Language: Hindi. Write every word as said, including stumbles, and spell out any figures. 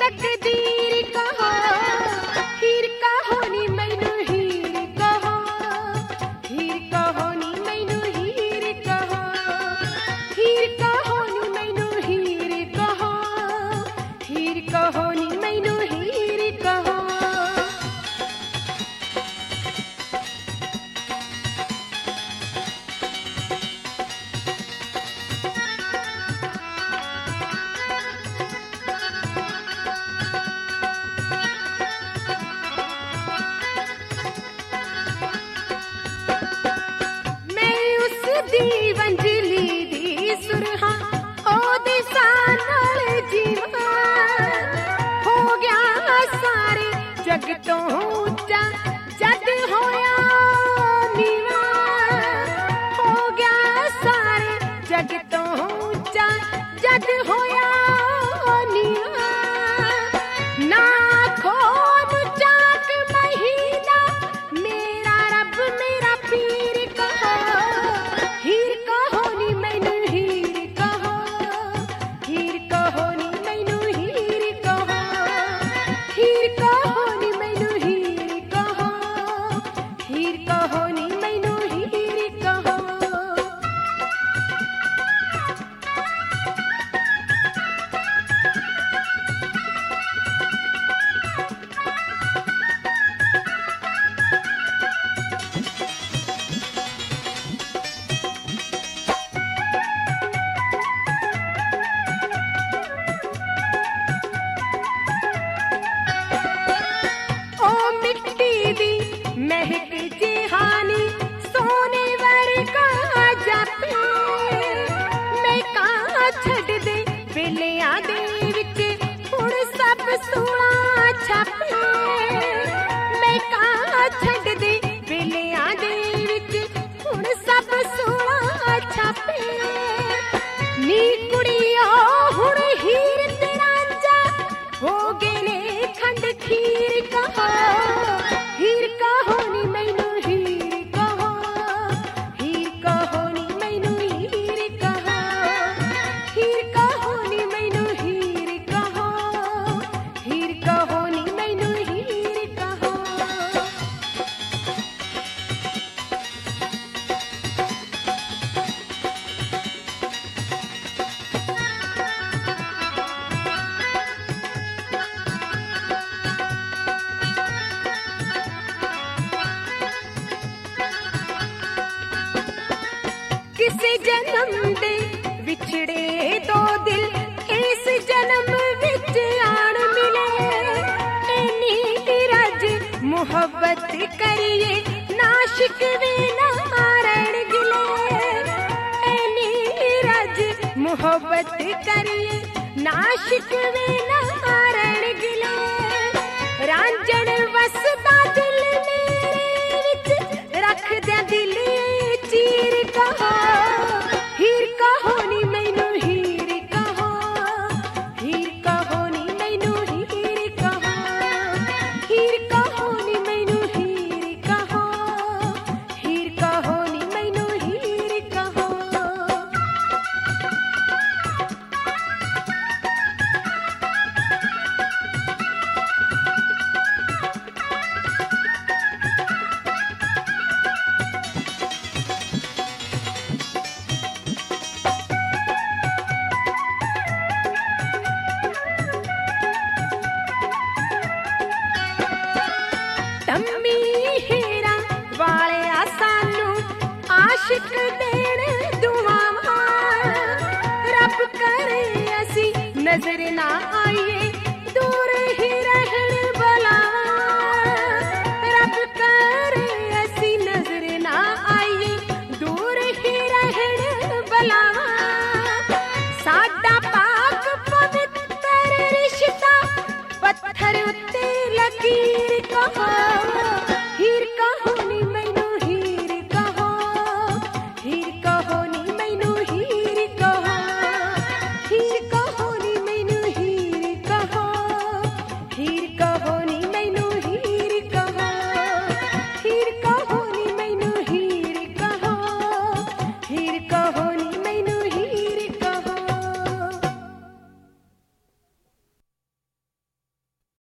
तकदीर कहो, हीर कहो नी मैनू हीर कहो, हीर कहो नी मैनू हीर कहो, हीर कहो नी मैनू हीर कहो, हीर कहो नी मैनू हीर कहो। दी वंजली दी सुरहा ओदे सानल जीवा हो गया सारे जग तो ऊंचा जद होया नीवा, हो गया सारे जग तो ऊंचा जद होया नीवा। ना खोन चाक महीना मेरा रब मेरा पीर कहो, हीर कहो नी मैनू हीर कहो, हीर कहो नी मैनू हीर कहो, हीर कहो नी मैनू हीर कहो, हीर कहो नी मैनू हीर कहो। महक जिहानी सोने वर्गा जापे, मैं कहाँ छड़ दे वेलियां दे विच हुण सब सोना छापे, मैं कहाँ छड़ दे वेलियां दे विच हुण सब सोना छापे। नी कुड़िया हुण हीर ते रांझा हो गए ने खंड खीर कहो, हीर कहो नी मैनू हीर कहो, हीर कहो नी मैनू हीर कहो, हीर कहो नी मैनू हीर कहो, हीर कहो नी मैनू हीर कहो। किसे जन्म दे विछड़े दो दिल इस जन्म विच आन मिले, इन्नी रज मुहब्बत करिए नाशिक वे नारण गिले, इन्नी रज मुहब्बत करिए नाशिक वे नारण गिले। रांझण वसदा दिल मेरे विच रख दे दिल चीर कहो, हीर कहो नी मैनू हीर कहो, हीर कहो नी मैनू हीर कहो, हीर कहो नी मैनू हीर कहो, हीर कहो नी मैनू हीर कहो। तम्मी हीरा वाले सानू आशिक देण दुआवां, रब करे असी नजर ना